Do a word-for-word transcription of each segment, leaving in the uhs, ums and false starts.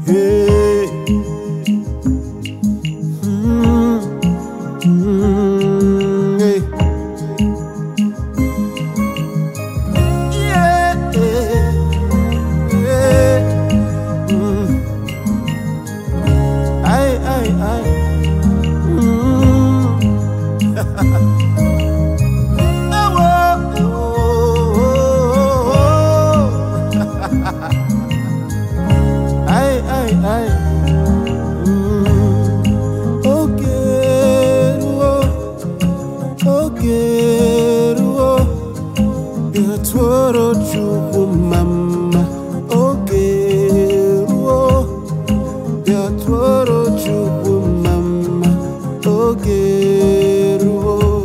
Hey. Mm, mm, hey. Yeah, yeah, yeah. Mm. Aye, aye, aye. Mm. Oh, oh, oh, oh. Aye, aye, aye. Mm. Okay, oh, okay, oh. Yatworo chupu mama. Okay, oh. Yatworo chupu mama. Okay, oh.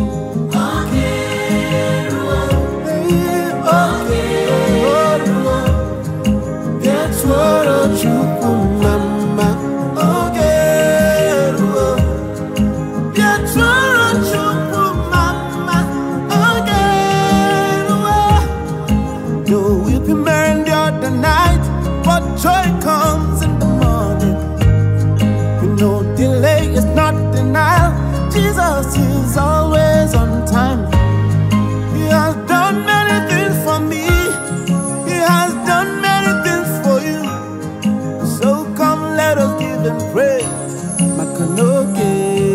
Joy comes in the morning. You know, delay is not denial. Jesus is always on time. He has done many things for me. He has done many things for you. So come, let us give him praise. Makanoke.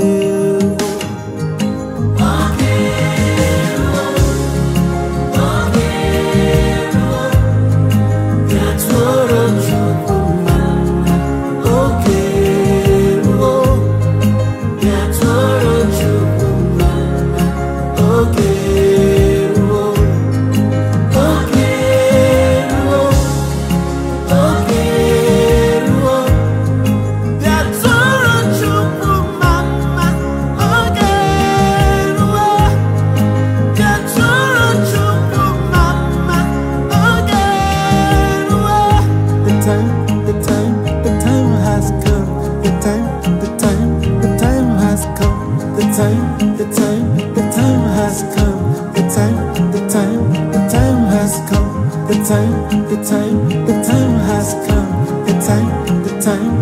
The time, the time, the time has come. The time, the time, the time has come. The time, the time, the time has come. The time, the time.